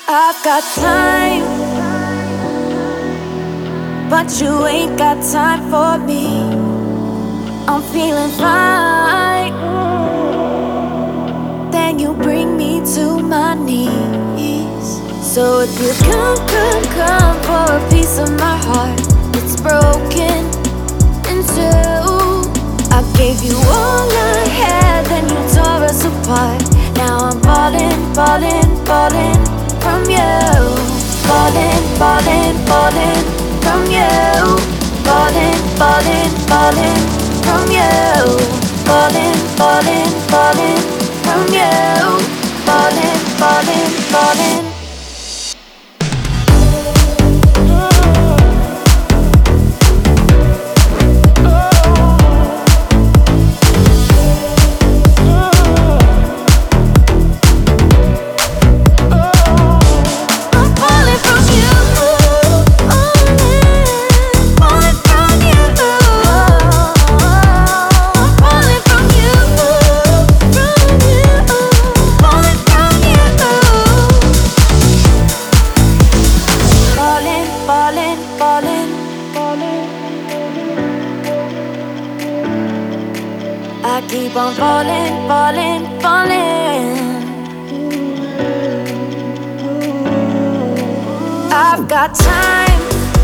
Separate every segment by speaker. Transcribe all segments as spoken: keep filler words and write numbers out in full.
Speaker 1: I've got time, but you ain't got time for me. I'm feeling fine, then you bring me to my knees. So if you come, come, come for a piece of my heart, it's broken in two. I gave you all I had, then you tore us apart. Now I'm falling, falling, falling from you. Falling, falling, falling from you. Falling, falling, falling from you. Falling, falling, falling from you. Falling, falling, falling. I keep on falling, falling, falling. I've got time,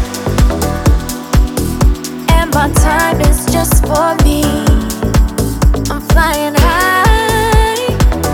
Speaker 1: and my time is just for me. I'm flying high,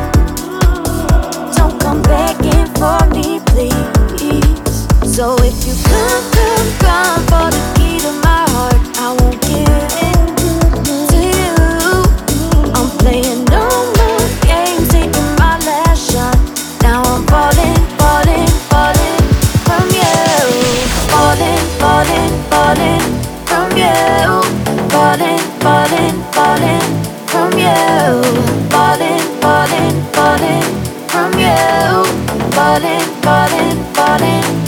Speaker 1: don't come begging for me, please. So if you come, come, come for the key to my heart, I won't give it to you. I'm playing no more games, taking my last shot. Now I'm falling, falling, falling from you. Falling, falling, falling from you. Falling, falling, falling from you. Falling, falling, falling from you. Falling, falling, falling.